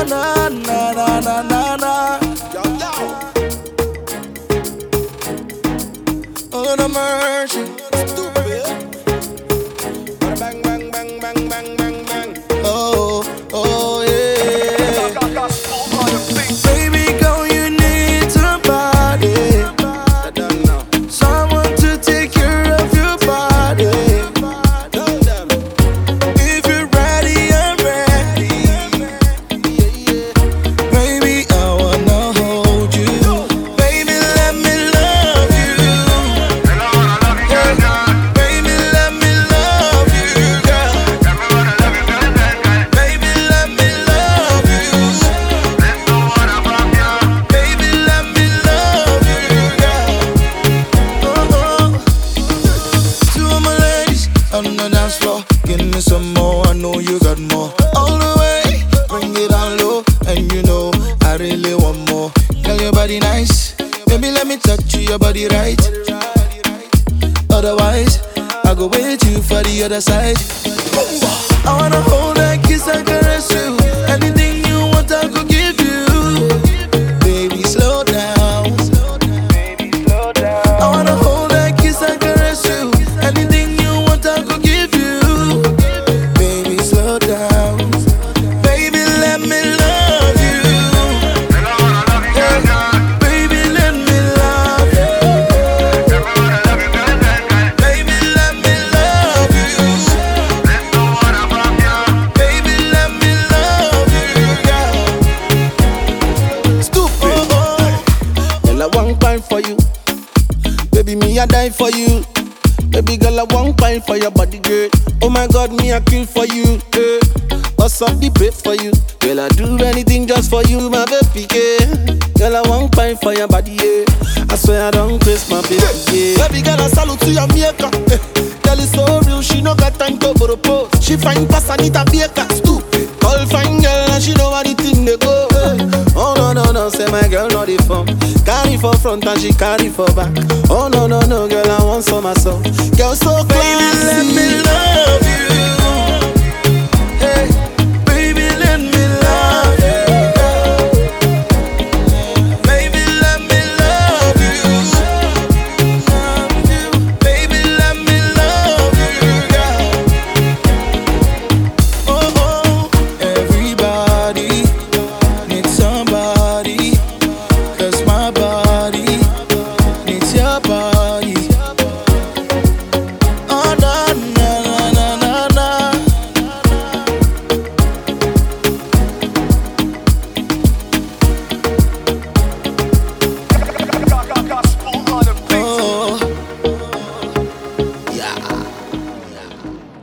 na na na na na na. Yo, yo. Oh, no mercy. Stupid. Bang, bang, bang, bang, bang, bang, bang. Oh, oh, yeah. Baby girl, you need somebody. I don't know. Someone to take care of your body. Tell them. If you're ready, I'm ready. Baby, I wanna hold you. Baby, let me love you. Baby, let me love you, girl. Baby, let me love you. Baby, let me love you, girl. Oh, two of my ladies on the dance floor, give me some more. I know you got more. All the way, bring it down low, and you know I really want more. Girl, your body nice, baby. Let me touch you, your body right. Otherwise, I go wait you for the other side. I wanna hold and kiss and caress you. Anything you want, I could give you. Baby, slow down. I wanna hold and kiss and caress you. Anything you want, I could give you. Baby, slow down. Baby, let me love you. Yeah. Baby, let me love you. Baby, let me love you. Baby, let me love you, girl. Stupid. Oh, Girl, I want pine for you. Baby, me I die for you. Baby girl, I want pine for your body, girl. Oh my God, me I kill for you. What's up the bait for you? Girl, I do anything just for you, my baby, yeah. Girl, I want pine for your body, yeah. I swear I don't kiss my baby, yeah. Baby girl, I salute to your maker. Girl is so real, she no got time to propose. She fine pass Anita Baker, stupid. Call fine girl and she know how the thing they go. Oh no no no, say my girl not the fun. Carry for front and she carry for back. Oh no no no, girl I want some myself. Girl so baby, let me classy. love you.